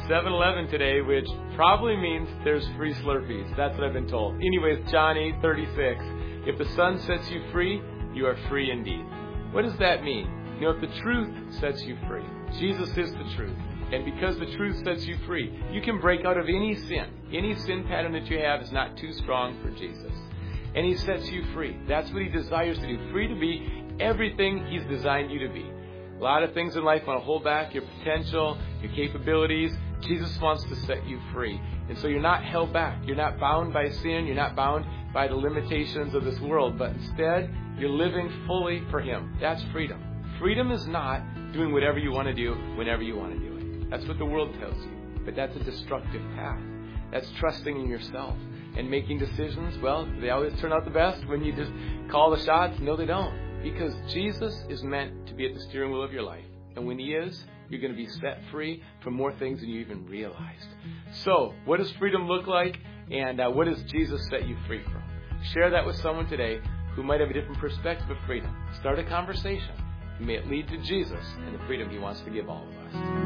7-Eleven today, which probably means there's free Slurpees. That's what I've been told. Anyways, John 8:36. If the Son sets you free, you are free indeed. What does that mean? You know, if the truth sets you free, Jesus is the truth. And because the truth sets you free, you can break out of any sin. Any sin pattern that you have is not too strong for Jesus. And He sets you free. That's what He desires to do. Free to be everything He's designed you to be. A lot of things in life want to hold back your potential, your capabilities. Jesus wants to set you free. And so you're not held back. You're not bound by sin. You're not bound by the limitations of this world. But instead, you're living fully for Him. That's freedom. Freedom is not doing whatever you want to do whenever you want to do it. That's what the world tells you. But that's a destructive path. That's trusting in yourself and making decisions. Well, they always turn out the best when you just call the shots. No, they don't. Because Jesus is meant to be at the steering wheel of your life. And when He is, you're going to be set free from more things than you even realized. So, what does freedom look like? And what does Jesus set you free from? Share that with someone today who might have a different perspective of freedom. Start a conversation. May it lead to Jesus and the freedom He wants to give all of us.